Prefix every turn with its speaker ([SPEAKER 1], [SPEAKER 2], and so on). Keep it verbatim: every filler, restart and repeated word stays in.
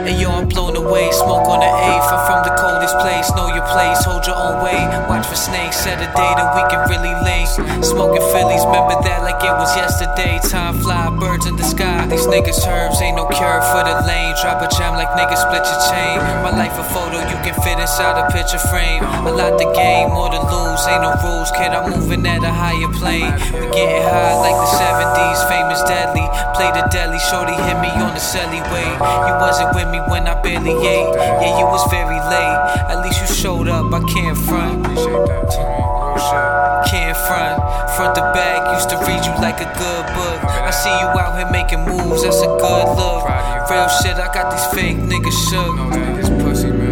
[SPEAKER 1] And yo, I'm blown away, smoke on the eighth. I'm from the coldest place, know your place, hold your own way. Watch for snakes, set a date and we can really link. Smoking Phillies, remember that like it was yesterday. Time fly, birds in the sky. These niggas herbs, ain't no cure for the lane. Drop a jam like niggas split your chain. My life a photo, you can fit inside a picture frame. A lot to gain, more to lose, ain't no rules, kid, I'm moving at a higher plane. We getting high like the seventies, famous deadly. Play the deli, shorty hit me on the celly way. You wasn't with me when I barely ate. Yeah, you was very late. At least you showed up, I can't front. Can't front, front to back, used to read you like a good book. I see you out here making moves, that's a good look. Real shit, I got these fake niggas shook.